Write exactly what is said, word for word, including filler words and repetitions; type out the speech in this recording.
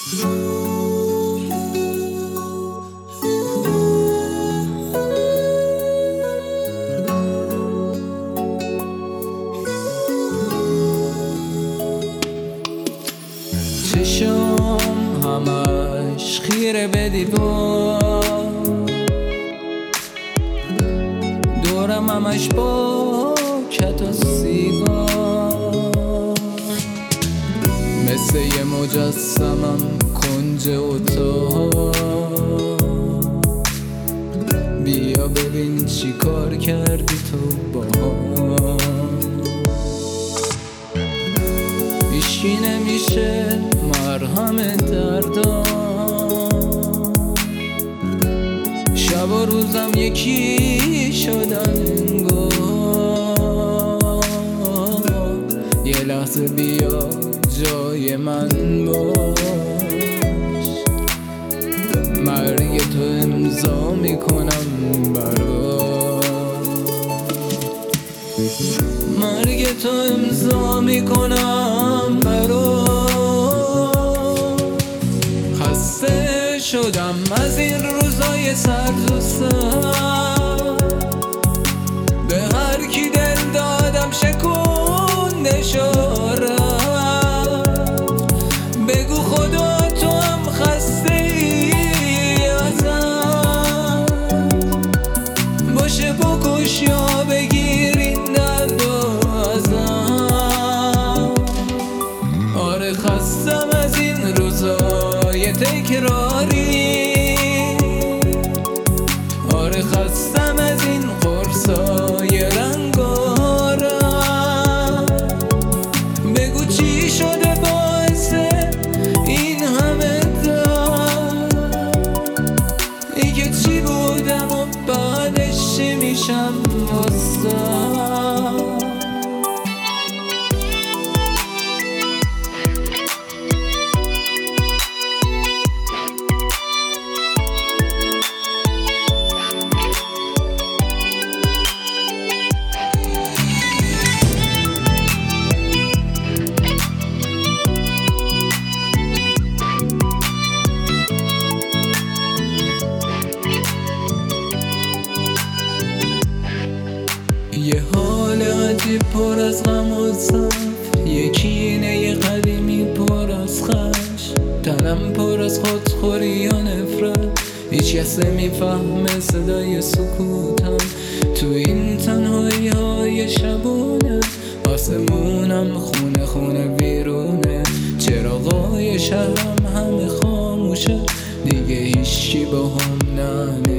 چشم همش خیره به دیوار، دورم همش با کت و سیگار، مثل یه مجسمم کنج اتاق. بیا ببین چی کار کردی تو با هیچکی نمیشه مرهم دردام. شب و روزم یکی شدن انگار. یه لحظه بیا جای من باش، مرگ تو امضا میکنم برات، مرگ تو امضا میکنم برات. خسته شدم از این روزای سرد و سرد، به هر کی دل دادم شکونده شارد. بگو خدا تو هم خسته ای ازم، باشه بکش یا بگیر این درد ازم. آره خستم از این روزای تکراری، آره خستم از این قرصای رنگارم. بگو چی شده باعث این همه درد، دیگه چی بودم و بعدش چی میشم واسم. یه حال عجیب پر از غم و صف، یه کینه قدیمی پر از خش، تنم پر از خودخوری و نفرت. هیچ کس نمیفهمه صدای سکوتم تو این تنهایی های شبونه. آسمونم خونه خونه بیرونه، چراغای شهرم همه خاموشه، دیگه هیچی با هم نه